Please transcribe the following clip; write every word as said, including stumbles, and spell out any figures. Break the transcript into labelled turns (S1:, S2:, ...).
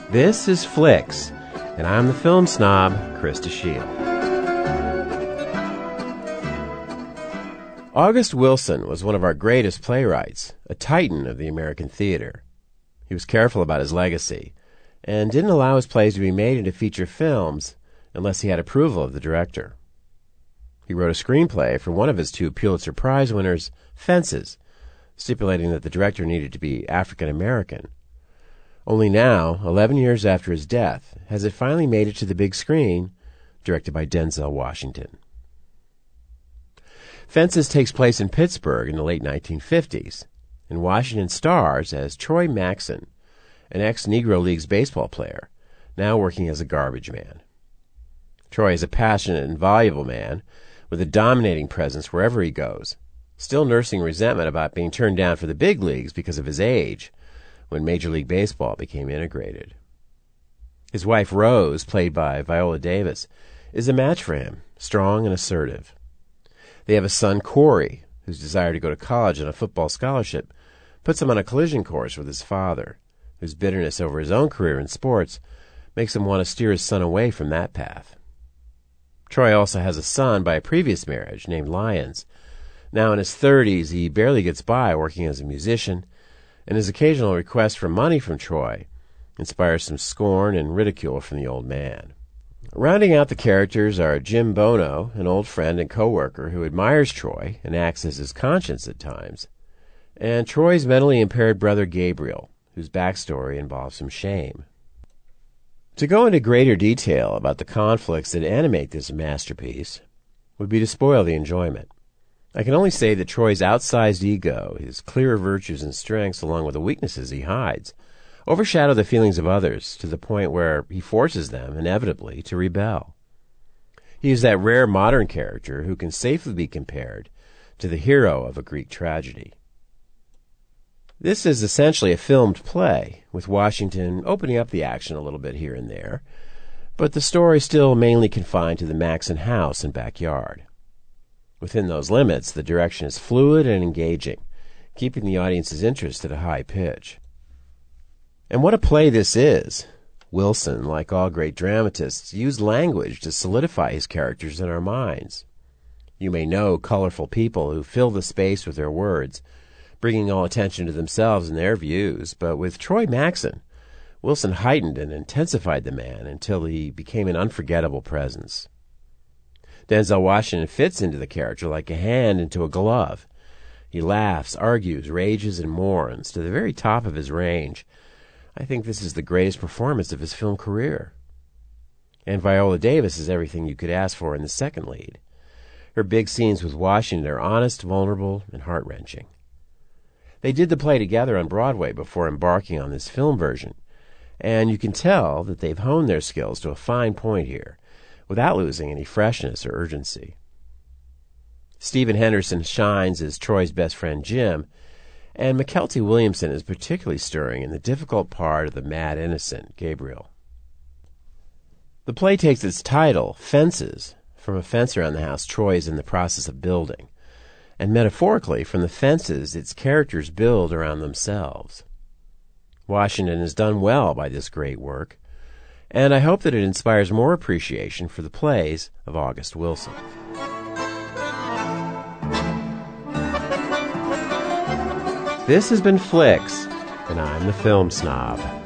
S1: This is Flicks, and I'm the film snob, Krista Shield. August Wilson was one of our greatest playwrights, a titan of the American theater. He was careful about his legacy, and didn't allow his plays to be made into feature films unless he had approval of the director. He wrote a screenplay for one of his two Pulitzer Prize winners, Fences, stipulating that the director needed to be African American. Only now, eleven years after his death, has it finally made it to the big screen, directed by Denzel Washington. Fences takes place in Pittsburgh in the late nineteen fifties, and Washington stars as Troy Maxson, an ex-Negro Leagues baseball player, now working as a garbage man. Troy is a passionate and voluble man with a dominating presence wherever he goes, still nursing resentment about being turned down for the big leagues because of his age, when Major League Baseball became integrated. His wife Rose, played by Viola Davis, is a match for him, strong and assertive. They have a son, Corey, whose desire to go to college on a football scholarship puts him on a collision course with his father, whose bitterness over his own career in sports makes him want to steer his son away from that path. Troy also has a son by a previous marriage named Lyons. Now in his thirties, he barely gets by working as a musician, and his occasional request for money from Troy inspires some scorn and ridicule from the old man. Rounding out the characters are Jim Bono, an old friend and co-worker who admires Troy and acts as his conscience at times, and Troy's mentally impaired brother Gabriel, whose backstory involves some shame. To go into greater detail about the conflicts that animate this masterpiece would be to spoil the enjoyment. I can only say that Troy's outsized ego, his clear virtues and strengths along with the weaknesses he hides, overshadow the feelings of others to the point where he forces them, inevitably, to rebel. He is that rare modern character who can safely be compared to the hero of a Greek tragedy. This is essentially a filmed play, with Washington opening up the action a little bit here and there, but the story is still mainly confined to the Maxson house and backyard. Within those limits, the direction is fluid and engaging, keeping the audience's interest at a high pitch. And what a play this is! Wilson, like all great dramatists, used language to solidify his characters in our minds. You may know colorful people who fill the space with their words, bringing all attention to themselves and their views, but with Troy Maxson, Wilson heightened and intensified the man until he became an unforgettable presence. Denzel Washington fits into the character like a hand into a glove. He laughs, argues, rages, and mourns to the very top of his range. I think this is the greatest performance of his film career. And Viola Davis is everything you could ask for in the second lead. Her big scenes with Washington are honest, vulnerable, and heart-wrenching. They did the play together on Broadway before embarking on this film version, and you can tell that they've honed their skills to a fine point here, without losing any freshness or urgency. Stephen Henderson shines as Troy's best friend Jim, and Mykelti Williamson is particularly stirring in the difficult part of the mad innocent, Gabriel. The play takes its title, Fences, from a fence around the house Troy is in the process of building, and metaphorically from the fences its characters build around themselves. Washington has done well by this great work, and I hope that it inspires more appreciation for the plays of August Wilson. This has been Flicks, and I'm the Film Snob.